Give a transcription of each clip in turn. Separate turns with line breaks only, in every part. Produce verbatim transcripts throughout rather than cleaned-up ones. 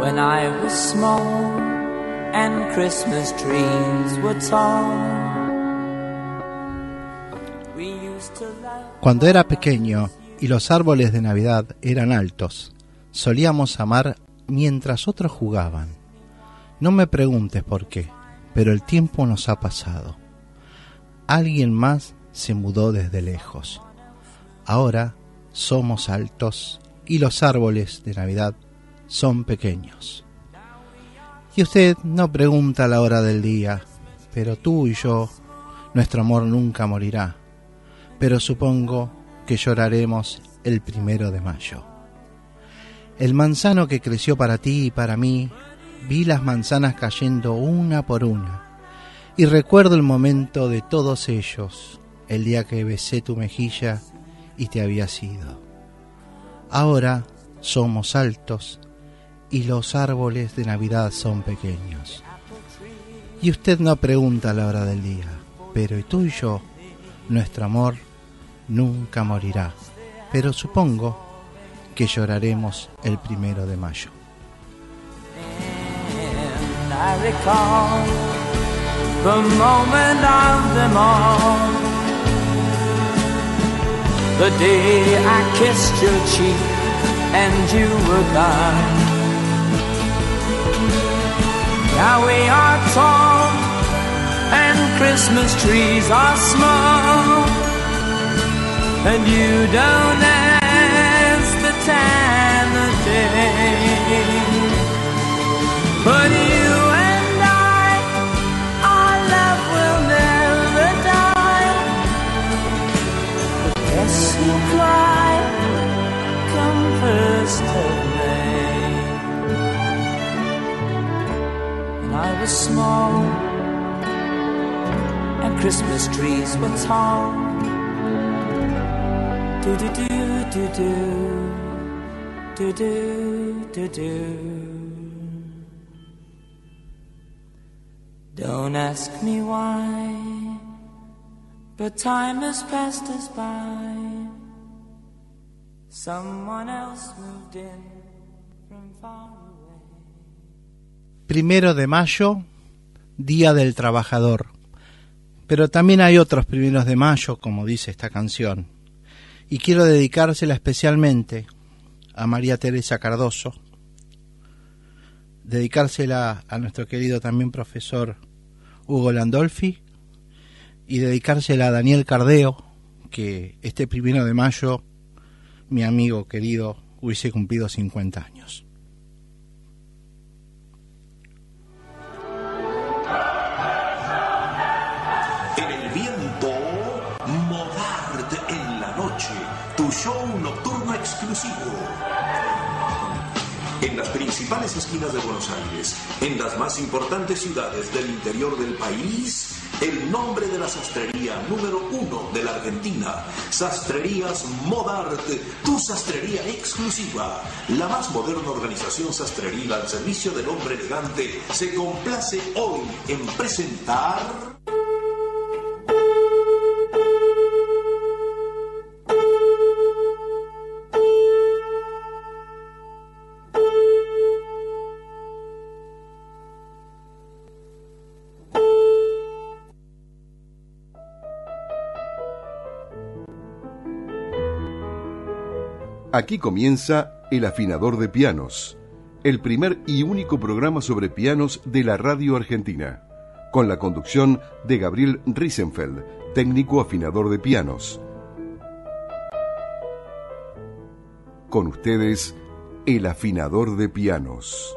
When I was small and Christmas trees were tall. We used to love.
Cuando era pequeño y los árboles de Navidad eran altos, solíamos amar mientras otros jugaban. No me preguntes por qué, pero el tiempo nos ha pasado. Alguien más se mudó desde lejos. Ahora somos altos y los árboles de Navidad son pequeños. Y usted no pregunta la hora del día, pero tú y yo, nuestro amor nunca morirá. Pero supongo que lloraremos el primero de mayo. El manzano que creció para ti y para mí, vi las manzanas cayendo una por una, y recuerdo el momento de todos ellos, el día que besé tu mejilla y te habías ido. Ahora somos altos y los árboles de Navidad son pequeños. Y usted no pregunta la hora del día, pero tú y yo, nuestro amor nunca morirá. Pero supongo que lloraremos el primero de mayo.
And I recall the moment of them all, the day I kissed your cheek and you were gone. Now we are tall and Christmas trees are small, and you don't ask the time of day, but you and I, our love will never die. Yes, you cry come first of May. And I was small and Christmas trees were tall. Do do do do do do do do do. Don't ask me why, but time has passed us by. Someone else moved in from far away.
Primero de mayo, Día del Trabajador. Pero también hay otros primeros de mayo, como dice esta canción. Y quiero dedicársela especialmente a María Teresa Cardoso, dedicársela a nuestro querido también profesor Hugo Landolfi, y dedicársela a Daniel Cardeo, que este primero de mayo, mi amigo querido, hubiese cumplido cincuenta años.
Tu show nocturno exclusivo. En las principales esquinas de Buenos Aires, en las más importantes ciudades del interior del país, el nombre de la sastrería número uno de la Argentina, Sastrerías Modart, tu sastrería exclusiva. La más moderna organización sastreril al servicio del hombre elegante se complace hoy en presentar...
Aquí comienza El Afinador de Pianos, el primer y único programa sobre pianos de la radio argentina, con la conducción de Gabriel Riesenfeld, técnico afinador de pianos. Con ustedes, El Afinador de Pianos.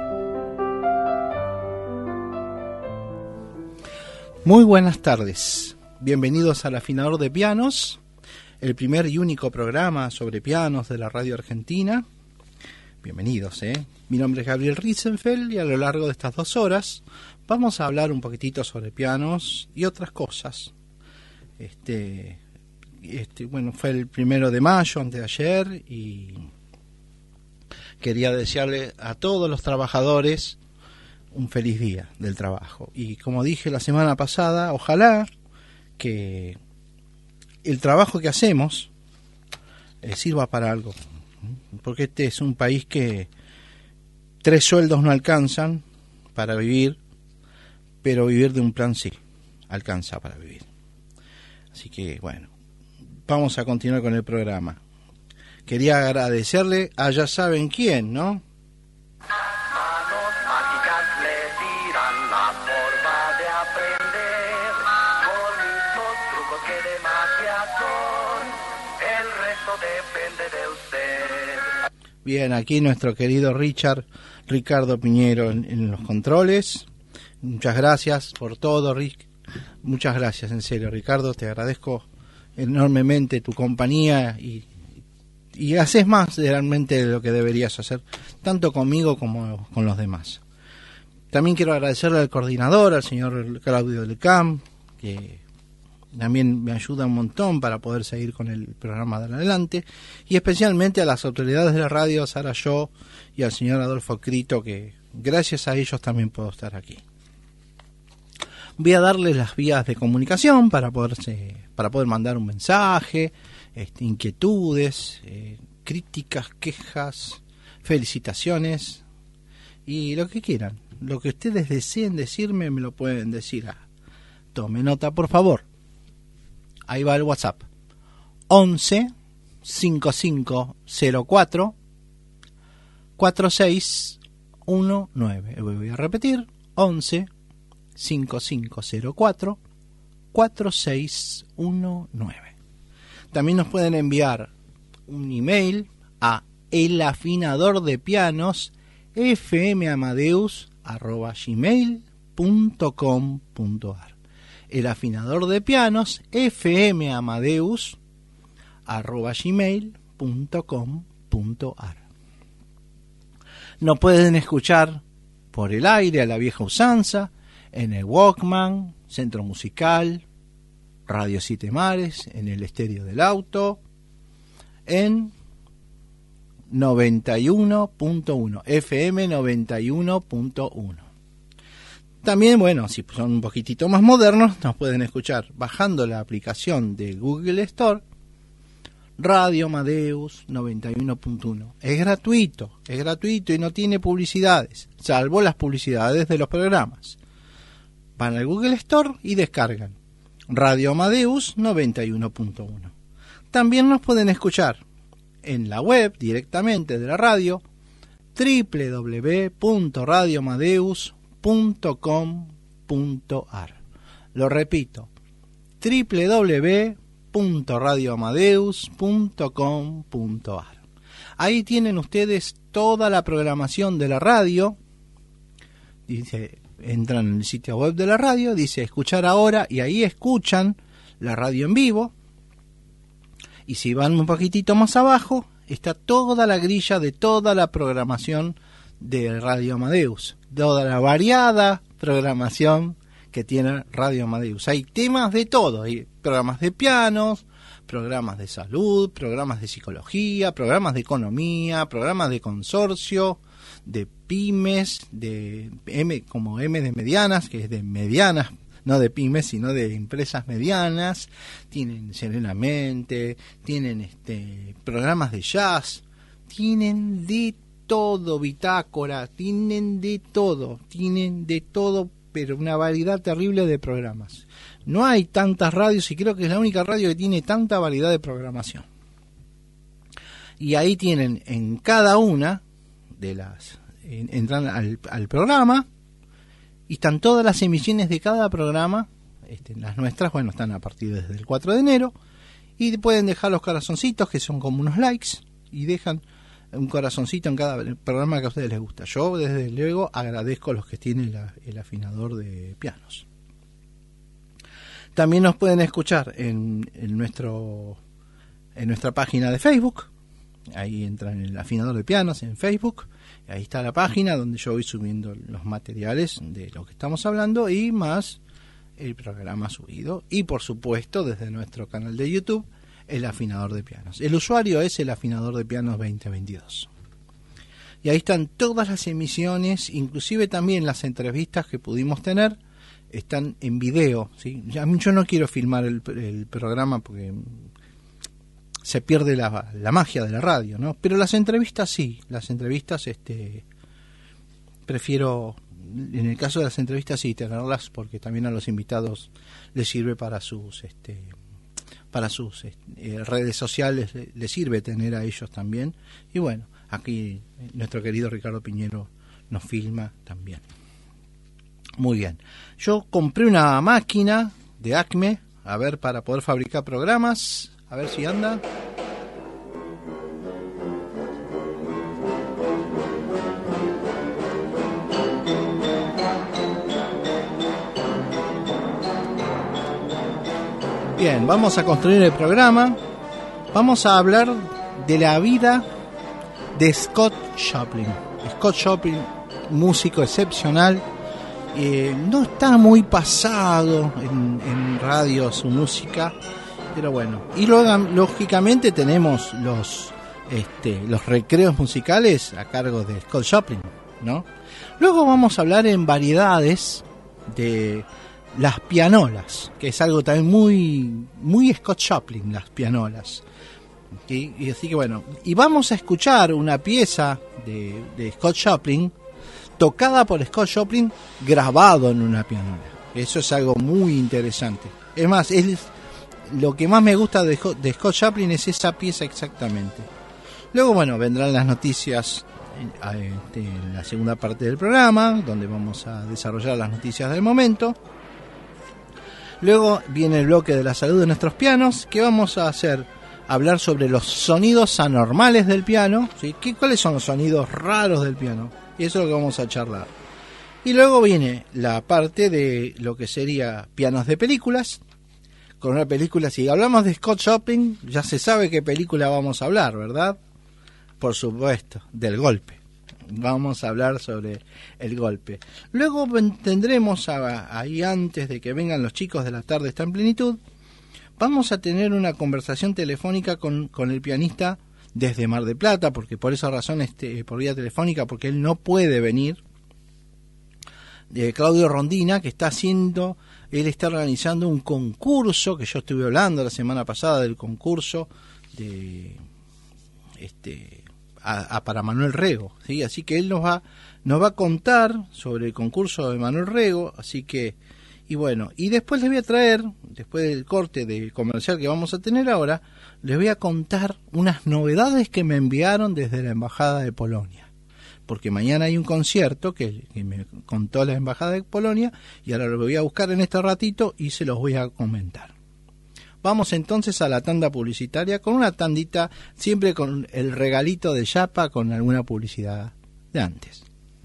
Muy buenas tardes, bienvenidos al Afinador de Pianos, el primer y único programa sobre pianos de la radio argentina. Bienvenidos, ¿eh? Mi nombre es Gabriel Riesenfeld y a lo largo de estas dos horas vamos a hablar un poquitito sobre pianos y otras cosas. Este, este, bueno, fue el primero de mayo, antes de ayer, y quería desearle a todos los trabajadores un feliz día del trabajo. Y como dije la semana pasada, ojalá que el trabajo que hacemos eh, sirva para algo, porque este es un país que tres sueldos no alcanzan para vivir, pero vivir de un plan sí, alcanza para vivir. Así que bueno, vamos a continuar con el programa. Quería agradecerle a ya saben quién, ¿no?
Manos mágicas le dirán la forma de aprender, con mismos trucos que de magia son, el resto depende de usted.
Bien, aquí nuestro querido Richard, Ricardo Piñero en, en los controles. Muchas gracias por todo, Rick. Muchas gracias, en serio, Ricardo, te agradezco enormemente tu compañía y, y haces más realmente de lo que deberías hacer, tanto conmigo como con los demás. También quiero agradecerle al coordinador, al señor Claudio del Camp, que también me ayuda un montón para poder seguir con el programa de adelante, y especialmente a las autoridades de la radio, a Sara Yo y al señor Adolfo Crito, que gracias a ellos también puedo estar aquí. Voy a darles las vías de comunicación para poderse, para poder mandar un mensaje, este, inquietudes, eh, críticas, quejas, felicitaciones y lo que quieran. Lo que ustedes deseen decirme me lo pueden decir. Ah, tome nota, por favor. Ahí va el WhatsApp. once cincuenta y cinco cero cuatro cuatro seis uno nueve. Voy a repetir. once cincuenta y cinco cero cuatro cuatro seis uno nueve. También nos pueden enviar un email a elafinadordepianos fmamadeus arroba gmail punto com punto ar. elafinadordepianos fmamadeus arroba gmail punto com punto ar. Nos pueden escuchar por el aire a la vieja usanza, en el Walkman, Centro Musical, Radio Siete Mares, en el estéreo del auto, en noventa y uno punto uno, F M noventa y uno punto uno. También, bueno, si son un poquitito más modernos, nos pueden escuchar bajando la aplicación de Google Store, Radio Amadeus noventa y uno punto uno. Es gratuito, es gratuito y no tiene publicidades, salvo las publicidades de los programas. Van al Google Store y descargan Radio Amadeus noventa y uno punto uno. También nos pueden escuchar en la web directamente de la radio, doble u doble u doble u punto radio amadeus punto com punto ar. Lo repito, doble u doble u doble u punto radio amadeus punto com punto ar. Ahí tienen ustedes toda la programación de la radio. Dice, entran en el sitio web de la radio, dice escuchar ahora, y ahí escuchan la radio en vivo. Y si van un poquitito más abajo, está toda la grilla de toda la programación de Radio Amadeus, toda la variada programación que tiene Radio Amadeus. Hay temas de todo, hay programas de pianos, programas de salud, programas de psicología, programas de economía, programas de consorcio, de pymes, de M como M de medianas, que es de medianas, no de pymes, sino de empresas medianas. Tienen Serenamente, tienen este programas de jazz, tienen de todo, bitácora, tienen de todo, tienen de todo, pero una variedad terrible de programas. No hay tantas radios y creo que es la única radio que tiene tanta variedad de programación. Y ahí tienen en cada una de las, en, entran al, al programa y están todas las emisiones de cada programa. Este, las nuestras, bueno, están a partir desde el cuatro de enero, y pueden dejar los corazoncitos, que son como unos likes, y dejan un corazoncito en cada programa que a ustedes les gusta. Yo, desde luego, agradezco a los que tienen la, el afinador de pianos. También nos pueden escuchar en, en nuestro en nuestra página de Facebook. Ahí entran en el afinador de pianos en Facebook. Ahí está la página donde yo voy subiendo los materiales de lo que estamos hablando y más el programa subido. Y por supuesto, desde nuestro canal de YouTube, el afinador de pianos. El usuario es el afinador de pianos veinte veintidós. Y ahí están todas las emisiones, inclusive también las entrevistas que pudimos tener, están en video, ¿sí? Yo no quiero filmar el, el programa porque se pierde la, la magia de la radio, ¿no? Pero las entrevistas sí, las entrevistas este prefiero, en el caso de las entrevistas, sí, tenerlas, porque también a los invitados les sirve para sus este para sus eh, redes sociales, les, les sirve tener a ellos también. Y bueno, aquí nuestro querido Ricardo Piñero nos filma también. Muy bien. Yo compré una máquina de Acme, a ver, para poder fabricar programas, a ver si anda. Bien, vamos a construir el programa. Vamos a hablar de la vida de Scott Joplin. Scott Joplin, músico excepcional. Eh, no está muy pasado en, en radio su música, pero bueno. Y luego, lógicamente, tenemos los, este, los recreos musicales a cargo de Scott Joplin, ¿no? Luego vamos a hablar en variedades de las pianolas, que es algo también muy muy Scott Joplin, las pianolas. ¿Sí? Y así que bueno, y vamos a escuchar una pieza de, de Scott Joplin tocada por Scott Joplin, grabado en una pianola. Eso es algo muy interesante. Es más, es lo que más me gusta de, de Scott Joplin es esa pieza exactamente. Luego, bueno, vendrán las noticias en, en la segunda parte del programa, donde vamos a desarrollar las noticias del momento. Luego viene el bloque de la salud de nuestros pianos, que vamos a hacer, hablar sobre los sonidos anormales del piano, ¿sí? ¿Qué, ¿Cuáles son los sonidos raros del piano? Y eso es lo que vamos a charlar. Y luego viene la parte de lo que sería pianos de películas, con una película, si hablamos de Scott Joplin, ya se sabe qué película vamos a hablar, ¿verdad? Por supuesto, del golpe. Vamos a hablar sobre el golpe. Luego tendremos, a, ahí antes de que vengan los chicos de la tarde está en plenitud, vamos a tener una conversación telefónica con, con el pianista desde Mar del Plata, porque por esa razón, este, por vía telefónica, porque él no puede venir, de Claudio Rondina, que está haciendo, él está organizando un concurso, que yo estuve hablando la semana pasada del concurso de este A, a para Manuel Rego, ¿sí? Así que él nos va nos va a contar sobre el concurso de Manuel Rego, así que, y bueno, y después les voy a traer, después del corte de comercial que vamos a tener ahora, les voy a contar unas novedades que me enviaron desde la Embajada de Polonia, porque mañana hay un concierto que, que me contó la Embajada de Polonia, y ahora lo voy a buscar en este ratito y se los voy a comentar. Vamos entonces a la tanda publicitaria, con una tandita, siempre con el regalito de Yapa, con alguna publicidad de antes.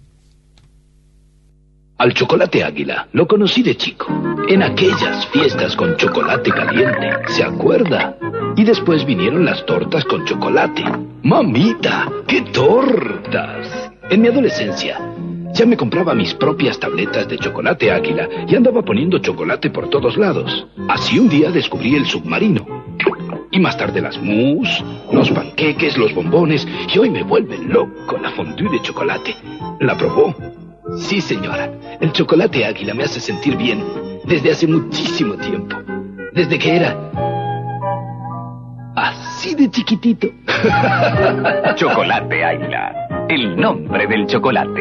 Al chocolate Águila lo conocí de chico, en aquellas fiestas con chocolate caliente, ¿se acuerda? Y después vinieron las tortas con chocolate. ¡Mamita! ¡Qué tortas! En mi adolescencia ya me compraba mis propias tabletas de chocolate Águila y andaba poniendo chocolate por todos lados. Así un día descubrí el submarino. Y más tarde las mousse, los panqueques, los bombones, y hoy me vuelve loco la fondue de chocolate. ¿La probó? Sí, señora. El chocolate Águila me hace sentir bien desde hace muchísimo tiempo. Desde que era así de chiquitito.
Chocolate Águila, el nombre del chocolate.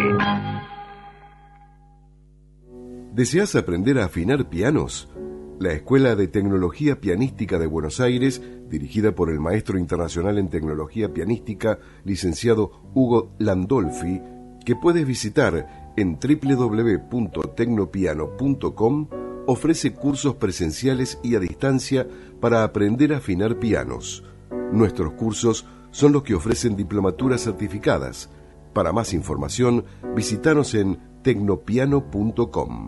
¿Deseas aprender a afinar pianos? La Escuela de Tecnología Pianística de Buenos Aires, dirigida por el maestro internacional en tecnología pianística, licenciado Hugo Landolfi, que puedes visitar en doble u doble u doble u punto tecnopiano punto com, ofrece cursos presenciales y a distancia para aprender a afinar pianos. Nuestros cursos son los que ofrecen diplomaturas certificadas. Para más información, visítanos en tecnopiano punto com.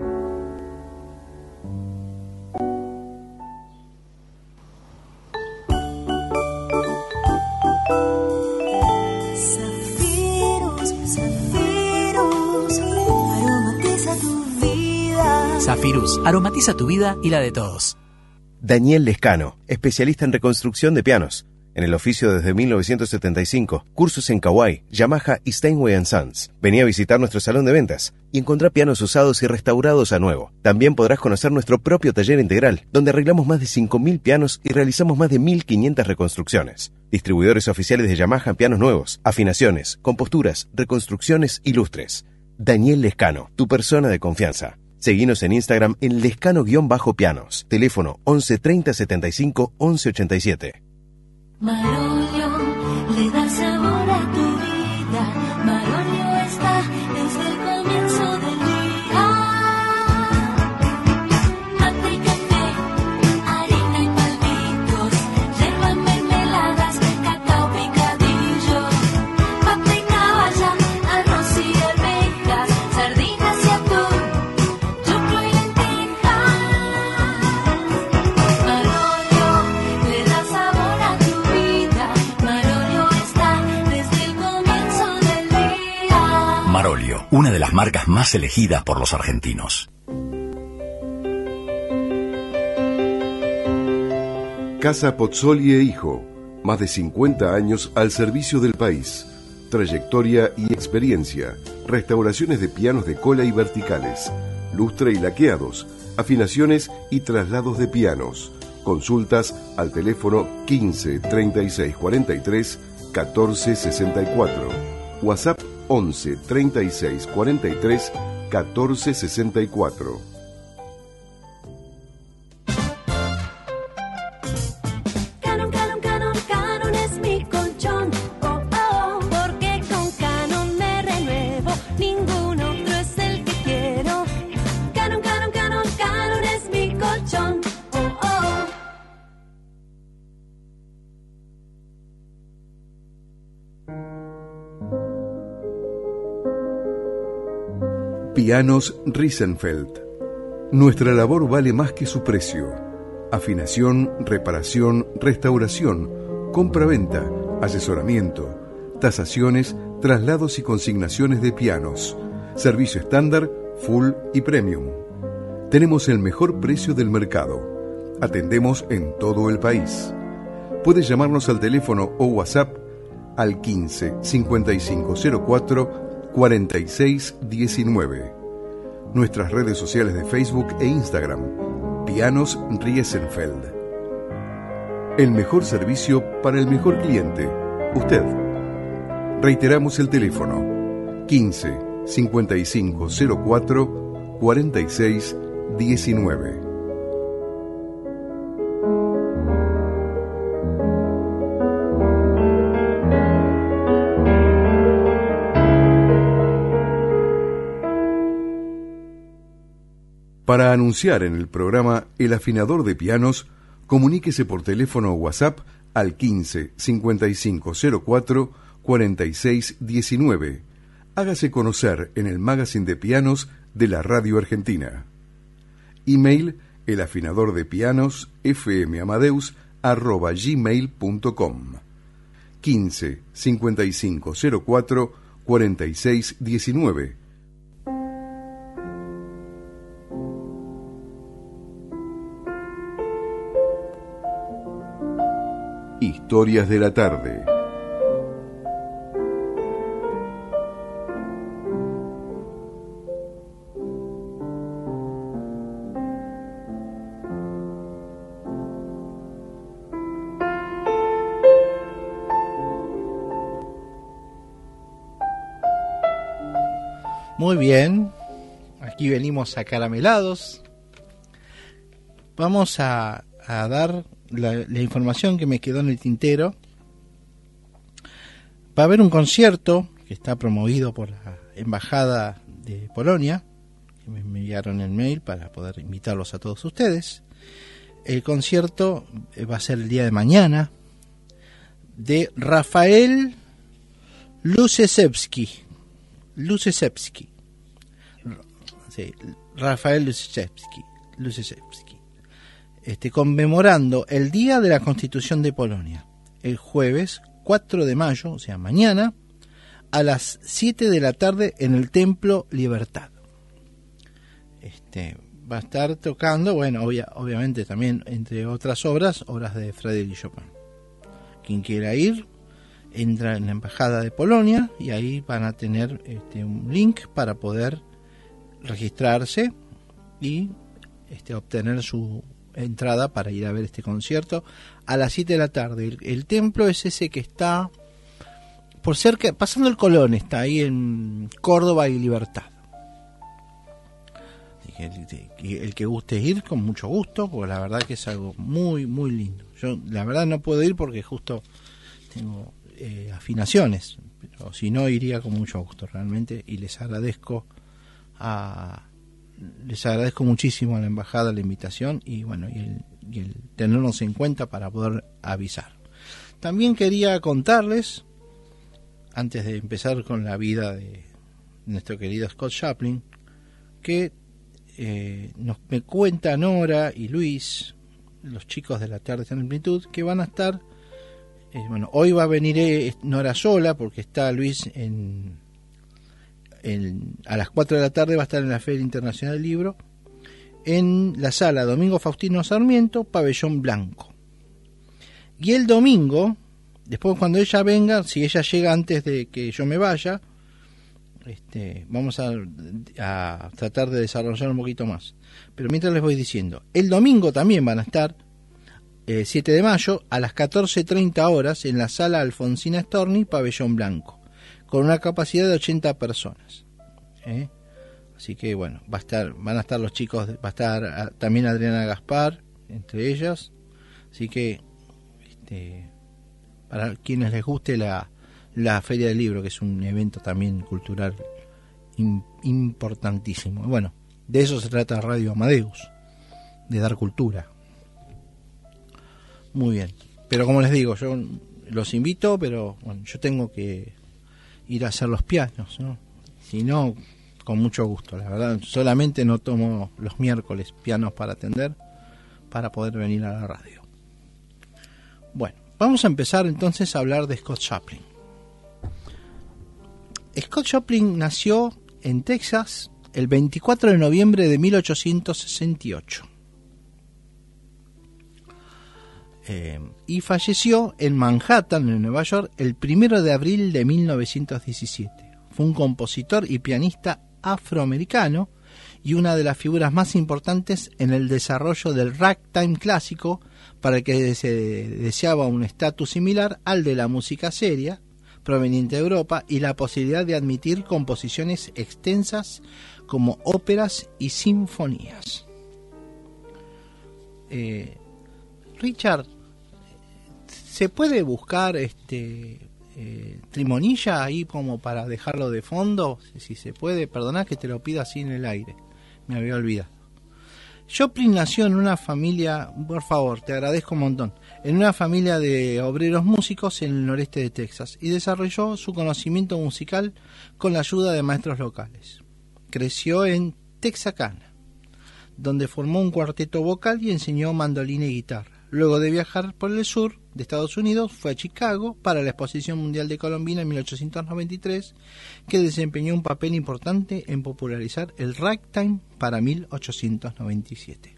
Zafirus, aromatiza tu vida y la de todos.
Daniel Lescano, especialista en reconstrucción de pianos. En el oficio desde mil novecientos setenta y cinco, cursos en Kawai, Yamaha y Steinway and Sons. Vení a visitar nuestro salón de ventas y encontrá pianos usados y restaurados a nuevo. También podrás conocer nuestro propio taller integral, donde arreglamos más de cinco mil pianos y realizamos más de mil quinientas reconstrucciones. Distribuidores oficiales de Yamaha en pianos nuevos, afinaciones, composturas, reconstrucciones y lustres. Daniel Lescano, tu persona de confianza. Seguinos en Instagram en lescano-pianos. Teléfono once treinta setenta y cinco once ochenta y siete.
Marolio le da sabor a tu vida. Marolio está desde el comienzo del día. Mate y café, harina y palmitos, yerba, mermeladas, cacao picadillo, papa y caballa, arroz y arvejas, sardinas y atún, choclo y lentejas. Marolio le da sabor a tu vida. Marolio está desde el comienzo del día.
Marolio, una de las marcas más elegidas por los argentinos.
Casa Pozzoli e Hijo, más de cincuenta años al servicio del país. Trayectoria y experiencia. Restauraciones de pianos de cola y verticales. Lustre y laqueados. Afinaciones y traslados de pianos. Consultas al teléfono quince treinta y seis cuarenta y tres catorce sesenta y cuatro. WhatsApp once treinta y seis cuarenta y tres catorce sesenta y cuatro.
Canon, Canon, Canon, Canon es mi colchón. Oh, oh, porque con Canon me renuevo. Ningún otro es el que quiero. Canon, Canon, Canon, Canon es mi colchón. Oh, oh.
Pianos Riesenfeld. Nuestra labor vale más que su precio. Afinación, reparación, restauración, compra-venta, asesoramiento, tasaciones, traslados y consignaciones de pianos. Servicio estándar, full y premium. Tenemos el mejor precio del mercado. Atendemos en todo el país. Puedes llamarnos al teléfono o WhatsApp al quince cincuenta y cinco cero cuatro cuarenta y seis diecinueve. Nuestras redes sociales de Facebook e Instagram, Pianos Riesenfeld. El mejor servicio para el mejor cliente, usted. Reiteramos el teléfono, quince cincuenta y cinco cero cuatro cuarenta y seis diecinueve. Para anunciar en el programa El Afinador de Pianos, comuníquese por teléfono o WhatsApp al quince cincuenta y cinco cero cuatro cuarenta y seis diecinueve. Hágase conocer en el Magazine de Pianos de la Radio Argentina. Email elafinadordepianos fmamadeus arroba gmail punto com. quince cincuenta y cinco cero cuatro cuarenta y seis diecinueve. Historias de la tarde.
Muy bien, aquí venimos acaramelados. Vamos a, a dar la, la información que me quedó en el tintero. Va a haber un concierto que está promovido por la Embajada de Polonia, que me enviaron el mail para poder invitarlos a todos ustedes. El concierto va a ser el día de mañana, de Rafael Luseszewski. Luseszewski. Sí, Rafael Luseszewski. Luseszewski. Este, conmemorando el Día de la Constitución de Polonia, el jueves cuatro de mayo, o sea, mañana, a las siete de la tarde en el Templo Libertad. Este, va a estar tocando, bueno, obvia, obviamente también, entre otras obras, obras de Frédéric Chopin. Quien quiera ir, entra en la Embajada de Polonia y ahí van a tener este, un link para poder registrarse y este, obtener su entrada para ir a ver este concierto a las siete de la tarde. El, el templo es ese que está por cerca, pasando el Colón, está ahí en Córdoba y Libertad. El, el que guste ir, con mucho gusto, porque la verdad que es algo muy, muy lindo. Yo la verdad no puedo ir porque justo tengo eh, afinaciones, pero si no iría con mucho gusto realmente, y les agradezco a les agradezco muchísimo a la embajada la invitación y bueno, y el, y el tenernos en cuenta para poder avisar. También quería contarles, antes de empezar con la vida de nuestro querido Scott Joplin, que Eh, nos me cuenta Nora y Luis, los chicos de la tarde en amplitud, que van a estar eh, bueno, hoy va a venir eh, Nora sola porque está Luis en, en a las cuatro de la tarde va a estar en la Feria Internacional del Libro en la sala Domingo Faustino Sarmiento, pabellón blanco. Y el domingo, después cuando ella venga, si ella llega antes de que yo me vaya, Este, vamos a, a tratar de desarrollar un poquito más. Pero mientras les voy diciendo, el domingo también van a estar, eh, siete de mayo, a las catorce treinta horas, en la sala Alfonsina Storni, pabellón blanco, con una capacidad de ochenta personas. ¿Eh? Así que bueno, va a estar, van a estar los chicos, va a estar a, también Adriana Gaspar, entre ellas. Así que, este, para quienes les guste la la Feria del Libro, que es un evento también cultural in, importantísimo. Bueno, de eso se trata Radio Amadeus, de dar cultura. Muy bien, pero como les digo, yo los invito, pero bueno, yo tengo que ir a hacer los pianos, ¿no? Si no, con mucho gusto, la verdad, solamente no tomo los miércoles pianos para atender, para poder venir a la radio. Bueno, vamos a empezar entonces a hablar de Scott Joplin. Scott Joplin nació en Texas el veinticuatro de noviembre de mil ochocientos sesenta y ocho eh, y falleció en Manhattan, en Nueva York, el primero de abril de mil novecientos diecisiete. Fue un compositor y pianista afroamericano y una de las figuras más importantes en el desarrollo del ragtime clásico, para el que se deseaba un estatus similar al de la música seria proveniente de Europa y la posibilidad de admitir composiciones extensas como óperas y sinfonías. Eh, Richard, ¿se puede buscar este eh, Trimonilla ahí como para dejarlo de fondo? Si se puede, perdona que te lo pida así en el aire, me había olvidado. Joplin nació en una familia, por favor, te agradezco un montón, en una familia de obreros músicos en el noreste de Texas y desarrolló su conocimiento musical con la ayuda de maestros locales. Creció en Texarkana, donde formó un cuarteto vocal y enseñó mandolina y guitarra. Luego de viajar por el sur de Estados Unidos, fue a Chicago para la Exposición Mundial de Colombina en mil ochocientos noventa y tres, que desempeñó un papel importante en popularizar el ragtime para mil ochocientos noventa y siete.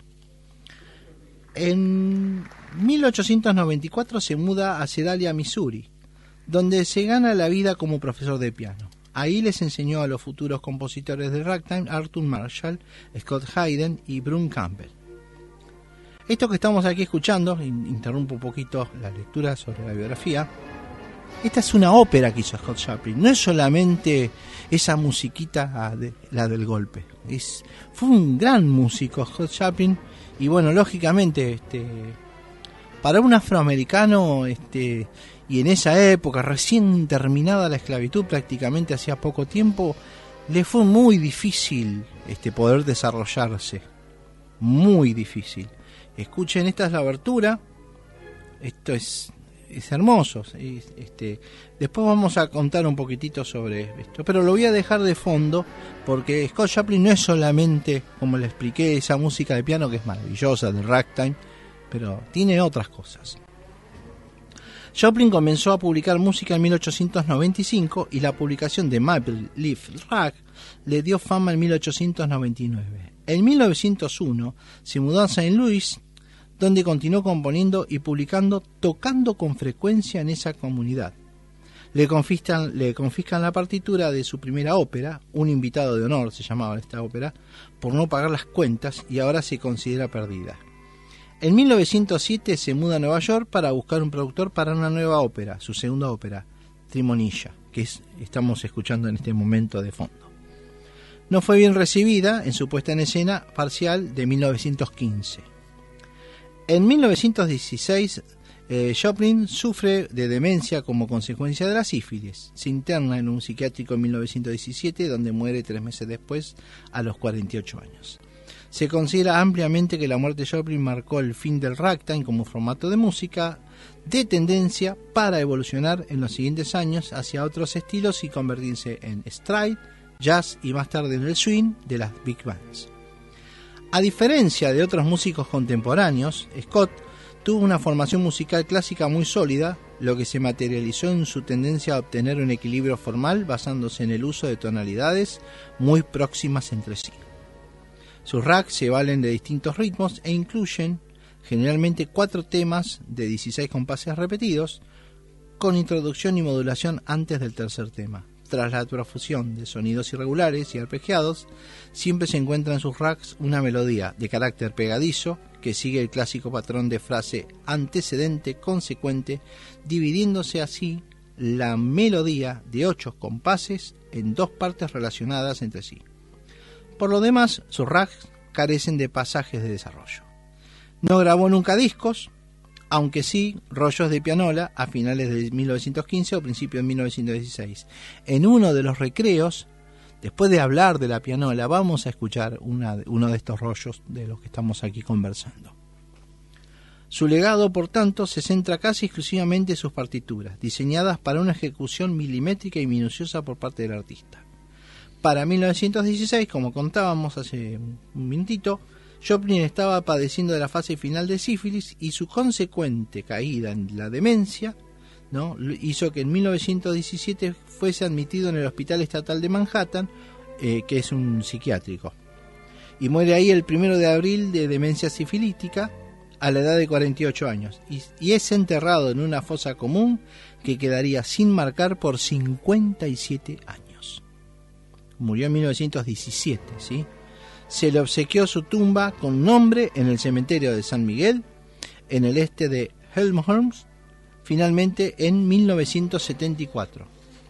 En mil ochocientos noventa y cuatro se muda a Sedalia, Missouri, donde se gana la vida como profesor de piano. Ahí les enseñó a los futuros compositores de ragtime Arthur Marshall, Scott Hayden y Brun Campbell. Esto que estamos aquí escuchando, interrumpo un poquito la lectura sobre la biografía, esta es una ópera que hizo Scott Joplin, no es solamente esa musiquita de, la del golpe, es, fue un gran músico Scott Joplin, y bueno, lógicamente, este, para un afroamericano, este, y en esa época, recién terminada la esclavitud, prácticamente hacía poco tiempo, le fue muy difícil este, poder desarrollarse, muy difícil. Escuchen, esta es la abertura, esto es, es hermoso, es, este, después vamos a contar un poquitito sobre esto, pero lo voy a dejar de fondo porque Scott Joplin no es solamente, como le expliqué, esa música de piano que es maravillosa, del ragtime, pero tiene otras cosas. Joplin comenzó a publicar música en mil ochocientos noventa y cinco y la publicación de Maple Leaf Rag le dio fama en mil ochocientos noventa y nueve. En mil novecientos uno se mudó a Saint Louis, donde continuó componiendo y publicando, tocando con frecuencia en esa comunidad. Le confiscan, le confiscan la partitura de su primera ópera, Un invitado de honor se llamaba esta ópera, por no pagar las cuentas y ahora se considera perdida. En mil novecientos siete se muda a Nueva York para buscar un productor para una nueva ópera, su segunda ópera, Trimonilla. que es, estamos escuchando en este momento de fondo. No fue bien recibida en su puesta en escena parcial de mil novecientos quince. En mil novecientos dieciséis, eh, Joplin sufre de demencia como consecuencia de la sífilis. Se interna en un psiquiátrico en mil novecientos diecisiete, donde muere tres meses después, a los cuarenta y ocho años. Se considera ampliamente que la muerte de Joplin marcó el fin del ragtime como formato de música de tendencia para evolucionar en los siguientes años hacia otros estilos y convertirse en stride, jazz y más tarde en el swing de las big bands. A diferencia de otros músicos contemporáneos, Scott tuvo una formación musical clásica muy sólida, lo que se materializó en su tendencia a obtener un equilibrio formal basándose en el uso de tonalidades muy próximas entre sí. Sus rags se valen de distintos ritmos e incluyen generalmente cuatro temas de dieciséis compases repetidos, con introducción y modulación antes del tercer tema. Tras la profusión de sonidos irregulares y arpegiados, siempre se encuentra en sus rags una melodía de carácter pegadizo que sigue el clásico patrón de frase antecedente-consecuente, dividiéndose así la melodía de ocho compases en dos partes relacionadas entre sí. Por lo demás, sus rags carecen de pasajes de desarrollo. No grabó nunca discos, aunque sí rollos de pianola a finales de mil novecientos quince o principios de mil novecientos dieciséis. En uno de los recreos, después de hablar de la pianola, vamos a escuchar una, uno de estos rollos de los que estamos aquí conversando. Su legado, por tanto, se centra casi exclusivamente en sus partituras, diseñadas para una ejecución milimétrica y minuciosa por parte del artista. Para mil novecientos dieciséis, como contábamos hace un minutito, Joplin estaba padeciendo de la fase final de sífilis y su consecuente caída en la demencia, ¿no?, hizo que en mil novecientos diecisiete fuese admitido en el Hospital Estatal de Manhattan, eh, que es un psiquiátrico, y muere ahí el primero de abril de demencia sifilítica a la edad de cuarenta y ocho años, y, y es enterrado en una fosa común que quedaría sin marcar por cincuenta y siete años. Murió en mil novecientos diecisiete, ¿sí? Se le obsequió su tumba con nombre en el cementerio de San Miguel, en el este de Helmholtz, finalmente en mil novecientos setenta y cuatro.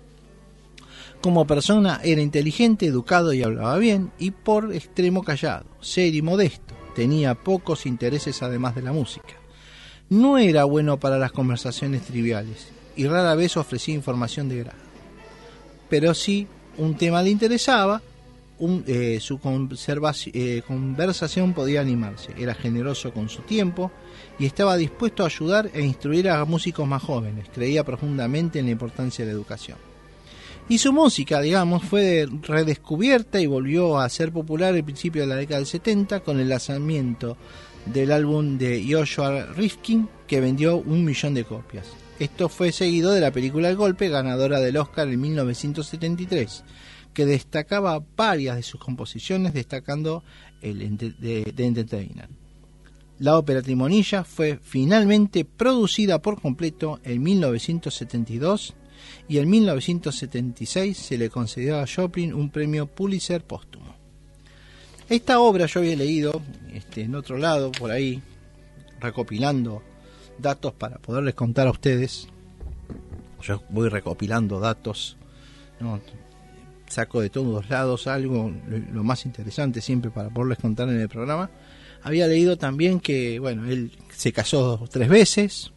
Como persona era inteligente, educado y hablaba bien, y por extremo callado, serio y modesto. Tenía pocos intereses además de la música. No era bueno para las conversaciones triviales y rara vez ofrecía información de grado. Pero si un tema le interesaba, Un, eh, su eh, conversación podía animarse. Era generoso con su tiempo y estaba dispuesto a ayudar e instruir a músicos más jóvenes. Creía profundamente en la importancia de la educación. Y su música, digamos, fue redescubierta y volvió a ser popular al principio de la década del setenta con el lanzamiento del álbum de Joshua Rifkin, que vendió un millón de copias. Esto fue seguido de la película El Golpe, ganadora del Oscar en mil novecientos setenta y tres, que destacaba varias de sus composiciones, destacando el de, de, de Entertainer. La ópera Trimonilla fue finalmente producida por completo en mil novecientos setenta y dos y en mil novecientos setenta y seis se le concedió a Joplin un premio Pulitzer póstumo. Esta obra yo había leído este, en otro lado, por ahí, recopilando datos para poderles contar a ustedes. Yo voy recopilando datos, ¿no? Saco de todos lados algo, lo más interesante siempre para poderles contar en el programa. Había leído también que, bueno, él se casó tres veces,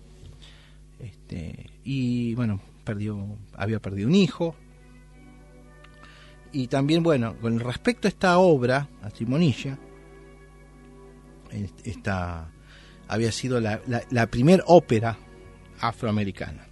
este, y bueno, perdió, había perdido un hijo. Y también, bueno, con respecto a esta obra, a Trimonilla, esta había sido la, la, la primer ópera afroamericana.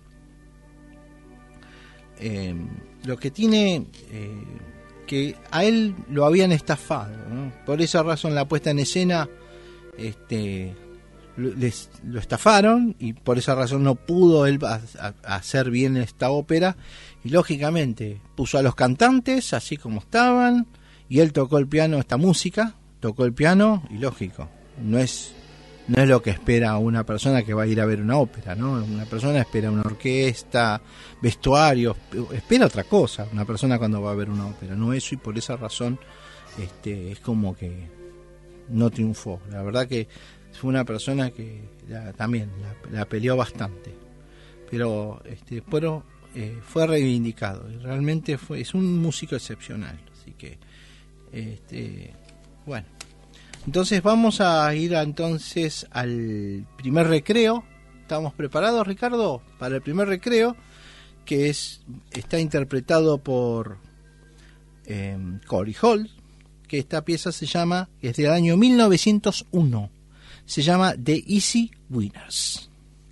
Eh, lo que tiene eh, que a él lo habían estafado, ¿no? Por esa razón la puesta en escena este, les, lo estafaron y por esa razón no pudo él a, a hacer bien esta ópera y lógicamente puso a los cantantes así como estaban y él tocó el piano, esta música, tocó el piano y lógico, no es No es lo que espera una persona que va a ir a ver una ópera, ¿no? Una persona espera una orquesta, vestuario, espera otra cosa, una persona cuando va a ver una ópera, no eso, y por esa razón este, es como que no triunfó. La verdad que fue una persona que la, también la, la peleó bastante, pero este, pero eh, fue reivindicado y realmente fue, es un músico excepcional. Así que, este, bueno, entonces vamos a ir a, entonces al primer recreo. ¿Estamos preparados, Ricardo, para el primer recreo? Que es está interpretado por eh, Corey Hall, que esta pieza se llama, es del año mil novecientos uno, se llama The Easy Winners.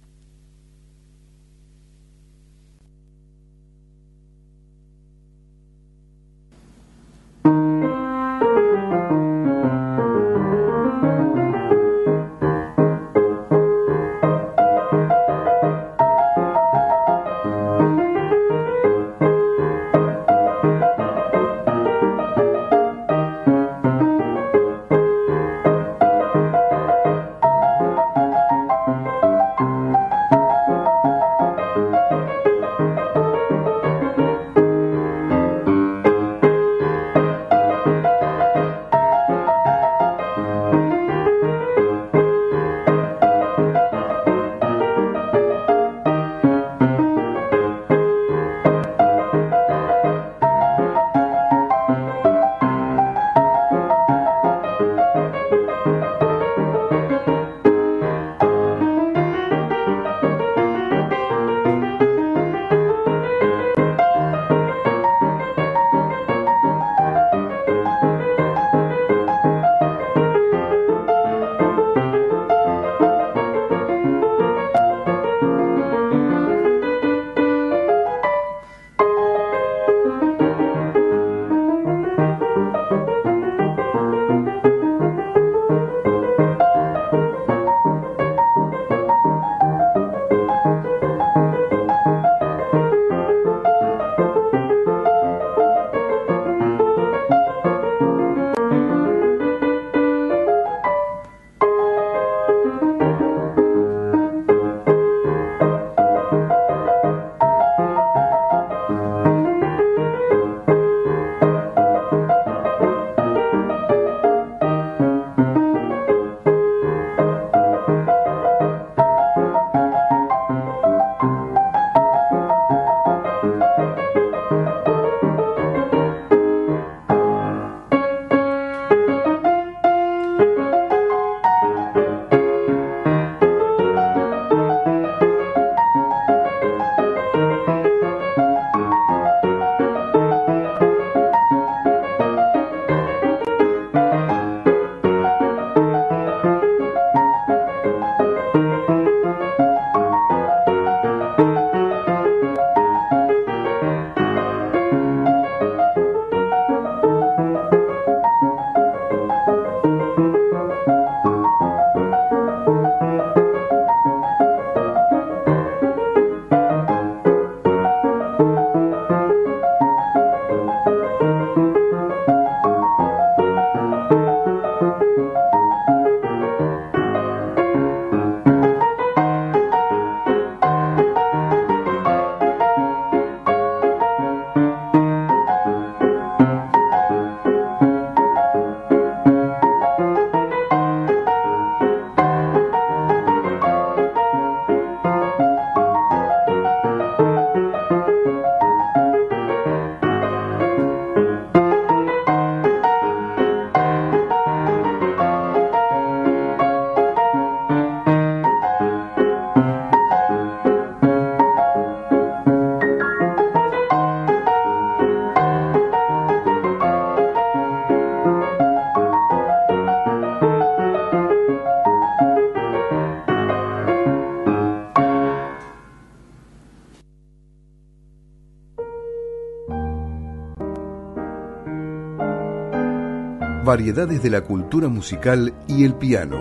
Variedades de la cultura musical y el piano.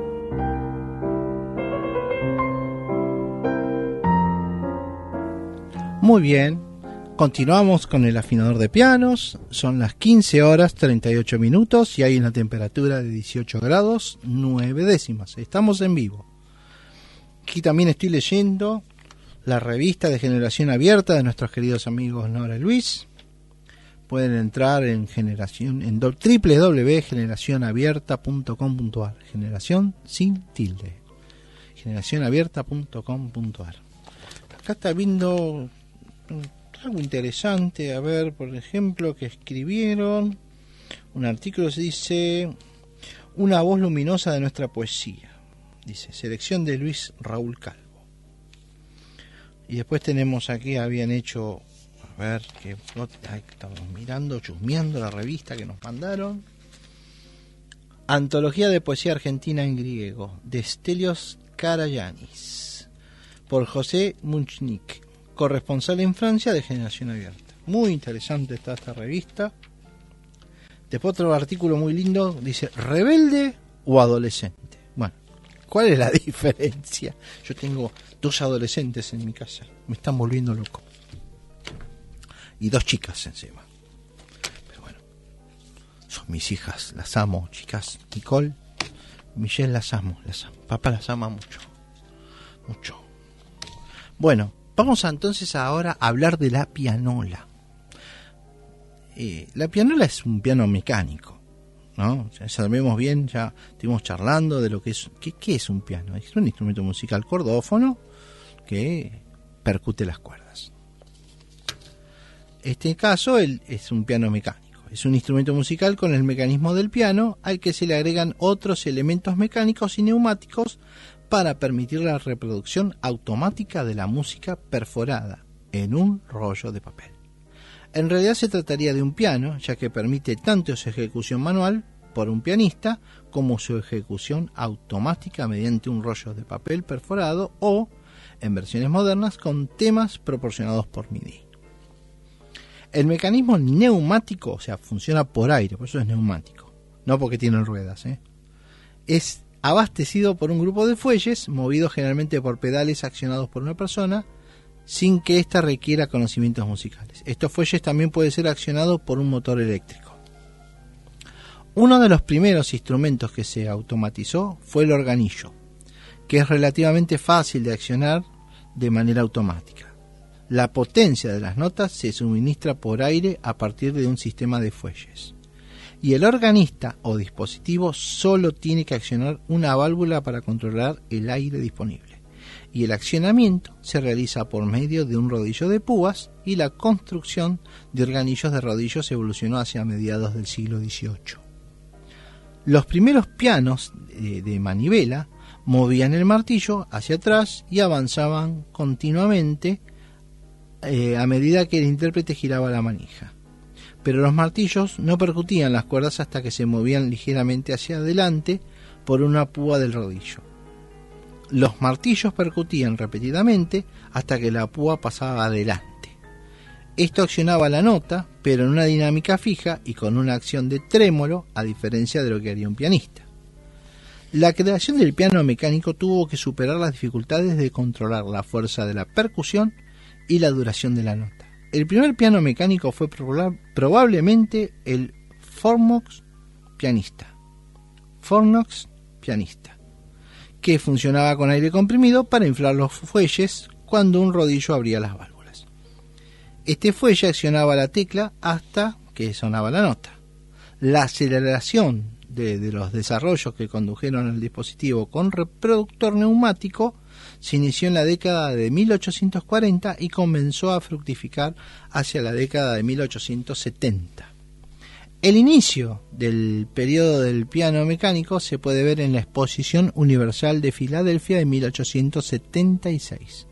Muy bien, continuamos con el afinador de pianos. Son las quince horas treinta y ocho minutos y hay una temperatura de dieciocho grados nueve décimas. Estamos en vivo. Aquí también estoy leyendo la revista de Generación Abierta de nuestros queridos amigos Nora y Luis. Pueden entrar en generación en doble u doble u doble u punto generación abierta punto com punto a r. Generación sin tilde. generación abierta punto com punto a r. Acá está viendo algo interesante, a ver, por ejemplo, que escribieron un artículo que dice una voz luminosa de nuestra poesía, dice, selección de Luis Raúl Calvo. Y después tenemos aquí, habían hecho, a ver, que estamos mirando, chusmeando la revista que nos mandaron, Antología de Poesía Argentina en Griego, de Stelios Karayanis, por José Munchnik, corresponsal en Francia de Generación Abierta. Muy interesante está esta revista. Después otro artículo muy lindo, dice, ¿rebelde o adolescente? Bueno, ¿cuál es la diferencia? Yo tengo dos adolescentes en mi casa, me están volviendo loco. Y dos chicas encima. Pero bueno, son mis hijas, las amo, chicas. Nicole, Michelle, las amo, las amo. Papá las ama mucho, mucho. Bueno, vamos a, entonces ahora a hablar de la pianola. Eh, la pianola es un piano mecánico, ¿no? Ya sabemos bien, ya estuvimos charlando de lo que es. ¿Qué, qué es un piano? Es un instrumento musical cordófono que percute las cuerdas. Este caso el, es un piano mecánico. Es un instrumento musical con el mecanismo del piano al que se le agregan otros elementos mecánicos y neumáticos para permitir la reproducción automática de la música perforada en un rollo de papel. En realidad se trataría de un piano, ya que permite tanto su ejecución manual por un pianista como su ejecución automática mediante un rollo de papel perforado o, en versiones modernas, con temas proporcionados por M I D I. El mecanismo neumático, o sea, funciona por aire, por eso es neumático, no porque tiene ruedas, ¿eh? Es abastecido por un grupo de fuelles movidos generalmente por pedales accionados por una persona sin que ésta requiera conocimientos musicales. Estos fuelles también pueden ser accionados por un motor eléctrico. Uno de los primeros instrumentos que se automatizó fue el organillo, que es relativamente fácil de accionar de manera automática. La potencia de las notas se suministra por aire a partir de un sistema de fuelles. Y el organista o dispositivo solo tiene que accionar una válvula para controlar el aire disponible. Y el accionamiento se realiza por medio de un rodillo de púas y la construcción de organillos de rodillos evolucionó hacia mediados del siglo dieciocho. Los primeros pianos de, de manivela movían el martillo hacia atrás y avanzaban continuamente eh, a medida que el intérprete giraba la manija. Pero los martillos no percutían las cuerdas hasta que se movían ligeramente hacia adelante por una púa del rodillo. Los martillos percutían repetidamente hasta que la púa pasaba adelante. Esto accionaba la nota, pero en una dinámica fija y con una acción de trémolo, a diferencia de lo que haría un pianista. La creación del piano mecánico tuvo que superar las dificultades de controlar la fuerza de la percusión y la duración de la nota. El primer piano mecánico fue proba- probablemente el Fornox pianista. Fornox pianista, que funcionaba con aire comprimido para inflar los fuelles cuando un rodillo abría las válvulas. Este fuelle accionaba la tecla hasta que sonaba la nota. La aceleración de, de los desarrollos que condujeron al dispositivo con reproductor neumático se inició en la década de mil ochocientos cuarenta y comenzó a fructificar hacia la década de mil ochocientos setenta. El inicio del periodo del piano mecánico se puede ver en la Exposición Universal de Filadelfia de mil ochocientos setenta y seis.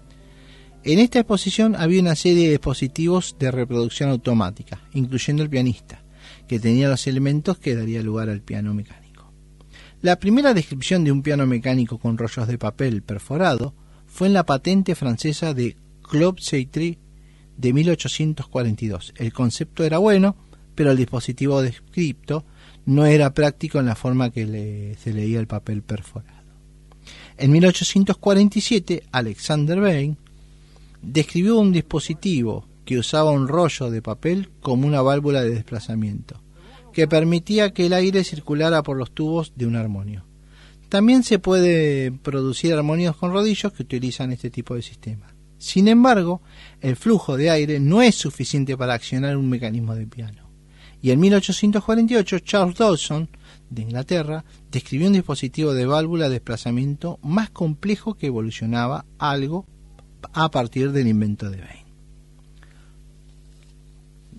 En esta exposición había una serie de dispositivos de reproducción automática, incluyendo el pianista, que tenía los elementos que daría lugar al piano mecánico. La primera descripción de un piano mecánico con rollos de papel perforado fue en la patente francesa de Claude Seytry de mil ochocientos cuarenta y dos. El concepto era bueno, pero el dispositivo descripto no era práctico en la forma que le, se leía el papel perforado. En mil ochocientos cuarenta y siete, Alexander Bain describió un dispositivo que usaba un rollo de papel como una válvula de desplazamiento, que permitía que el aire circulara por los tubos de un armonio. También se puede producir armonios con rodillos que utilizan este tipo de sistema. Sin embargo, el flujo de aire no es suficiente para accionar un mecanismo de piano. Y en mil ochocientos cuarenta y ocho, Charles Dawson, de Inglaterra, describió un dispositivo de válvula de desplazamiento más complejo que evolucionaba algo a partir del invento de Bain.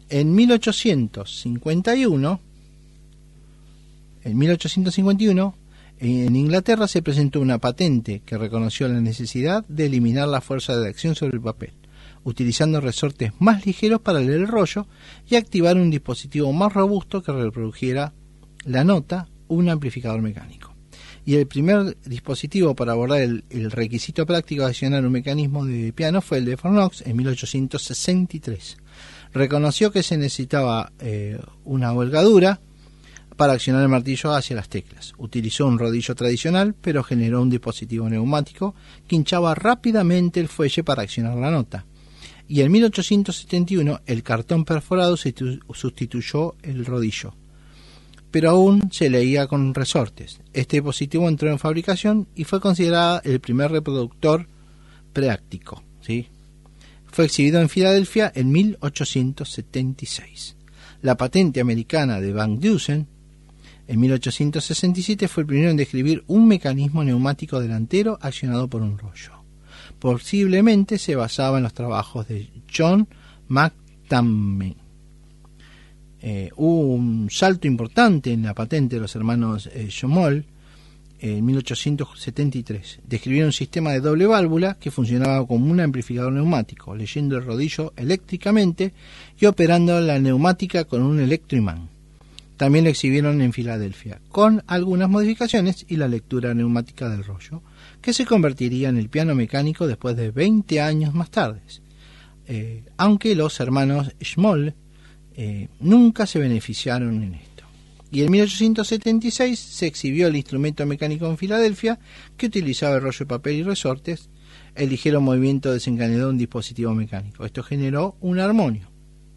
En mil ochocientos cincuenta y uno, en mil ochocientos cincuenta y uno, en Inglaterra se presentó una patente que reconoció la necesidad de eliminar la fuerza de acción sobre el papel, utilizando resortes más ligeros para leer el rollo y activar un dispositivo más robusto que reprodujera la nota, un amplificador mecánico. Y el primer dispositivo para abordar el, el requisito práctico de accionar un mecanismo de piano fue el de Fornox en mil ochocientos sesenta y tres. Reconoció que se necesitaba eh, una holgadura para accionar el martillo hacia las teclas. Utilizó un rodillo tradicional, pero generó un dispositivo neumático que hinchaba rápidamente el fuelle para accionar la nota. Y en mil ochocientos setenta y uno el cartón perforado sustituyó el rodillo, pero aún se leía con resortes. Este dispositivo entró en fabricación y fue considerado el primer reproductor práctico, ¿sí? Fue exhibido en Filadelfia en mil ochocientos setenta y seis. La patente americana de Van Dusen en mil ochocientos sesenta y siete fue el primero en describir un mecanismo neumático delantero accionado por un rollo. Posiblemente se basaba en los trabajos de John McTamen. Eh, hubo un salto importante en la patente de los hermanos eh, Schmoll eh, en mil ochocientos setenta y tres. Describieron un sistema de doble válvula que funcionaba como un amplificador neumático, leyendo el rodillo eléctricamente y operando la neumática con un electroimán. También lo exhibieron en Filadelfia, con algunas modificaciones y la lectura neumática del rollo, que se convertiría en el piano mecánico después de veinte años más tarde. Eh, aunque los hermanos Schmoll eh, nunca se beneficiaron en esto. Y en mil ochocientos setenta y seis se exhibió el instrumento mecánico en Filadelfia, que utilizaba el rollo de papel y resortes. El ligero movimiento desencadenó un dispositivo mecánico. Esto generó un armonio.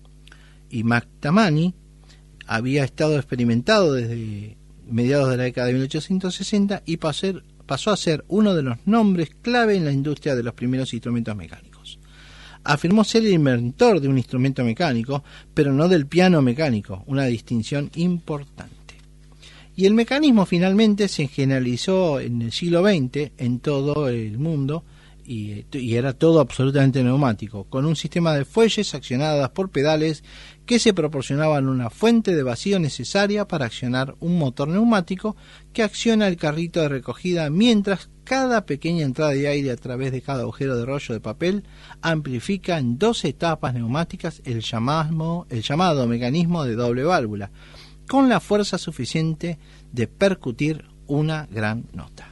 Y McTamaney había estado experimentado desde mediados de la década de mil ochocientos sesenta y pasó a ser, pasó a ser uno de los nombres clave en la industria de los primeros instrumentos mecánicos. Afirmó ser el inventor de un instrumento mecánico, pero no del piano mecánico, una distinción importante. Y el mecanismo finalmente se generalizó en el siglo veinte en todo el mundo y, y era todo absolutamente neumático, con un sistema de fuelles accionadas por pedales que se proporcionaban una fuente de vacío necesaria para accionar un motor neumático que acciona el carrito de recogida, mientras cada pequeña entrada de aire a través de cada agujero de rollo de papel amplifica en dos etapas neumáticas el llamado, el llamado mecanismo de doble válvula, con la fuerza suficiente de percutir una gran nota.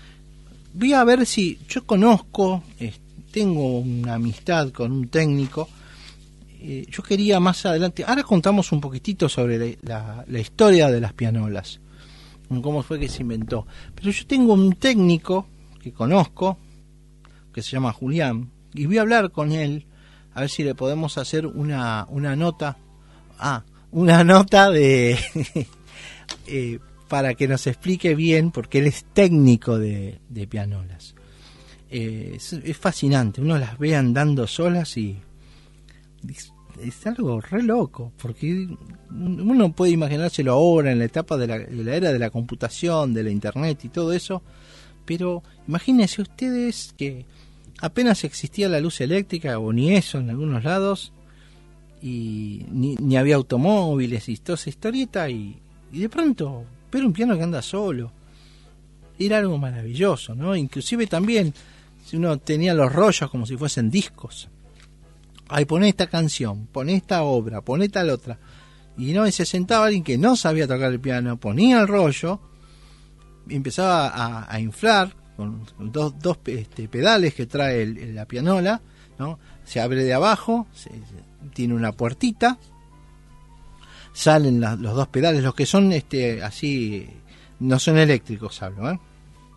Voy a ver si yo conozco, eh, tengo una amistad con un técnico. Eh, yo quería más adelante, ahora contamos un poquitito sobre la, la, la historia de las pianolas, cómo fue que se inventó, pero yo tengo un técnico que conozco que se llama Julián y voy a hablar con él a ver si le podemos hacer una, una nota ah, una nota de eh, para que nos explique bien, porque él es técnico de, de pianolas. Eh, es, es fascinante, uno las ve andando solas y es, es algo re loco, porque uno puede imaginárselo ahora en la etapa de la, de la era de la computación, de la internet y todo eso, pero imagínense ustedes que apenas existía la luz eléctrica o ni eso en algunos lados, y ni, ni había automóviles y toda esa historieta, y, y de pronto ver un piano que anda solo era algo maravilloso, ¿no? Inclusive también si uno tenía los rollos como si fuesen discos, ay, poné esta canción, poné esta obra, poné tal otra, y no, y se sentaba alguien que no sabía tocar el piano, ponía el rollo y empezaba a, a inflar con dos, dos este, pedales que trae el, la pianola, ¿no? Se abre de abajo, se, se, tiene una puertita, salen la, los dos pedales, los que son este así, no son eléctricos, hablo, ¿eh?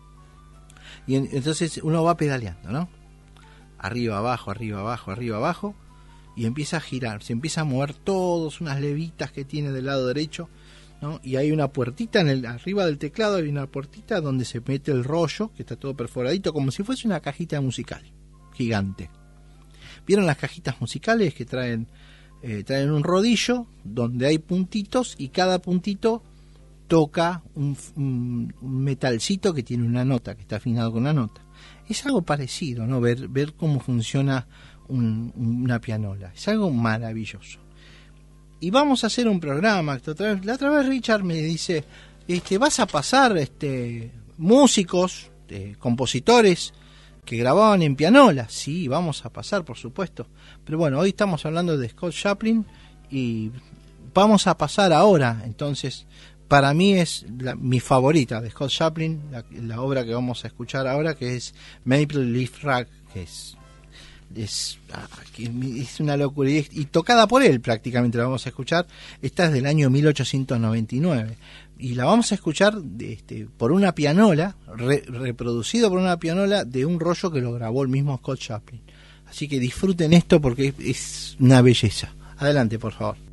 Y en, entonces uno va pedaleando, ¿no? Arriba, abajo, arriba, abajo, arriba, abajo, y empieza a girar, se empieza a mover todos, unas levitas que tiene del lado derecho, ¿no? Y hay una puertita en el arriba del teclado, hay una puertita donde se mete el rollo, que está todo perforadito, como si fuese una cajita musical gigante. ¿Vieron las cajitas musicales que traen eh, traen un rodillo donde hay puntitos y cada puntito toca un, un, un metalcito que tiene una nota, que está afinado con una nota? Es algo parecido, ¿no? Ver, ver cómo funciona un, una pianola. Es algo maravilloso. y vamos a hacer un programa. Otra vez, la otra vez Richard me dice, este, vas a pasar este, músicos, eh, compositores que grababan en pianola. Sí, vamos a pasar, por supuesto. Pero bueno, hoy estamos hablando de Scott Joplin y vamos a pasar ahora. Entonces, para mí es la, mi favorita de Scott Joplin, la, la obra que vamos a escuchar ahora, que es Maple Leaf Rag, que es es, ah, es una locura y, y tocada por él prácticamente la vamos a escuchar. Esta es del año mil ochocientos noventa y nueve y la vamos a escuchar este, por una pianola, re, reproducido por una pianola de un rollo que lo grabó el mismo Scott Joplin. Así que disfruten esto porque es, es una belleza. Adelante, por favor.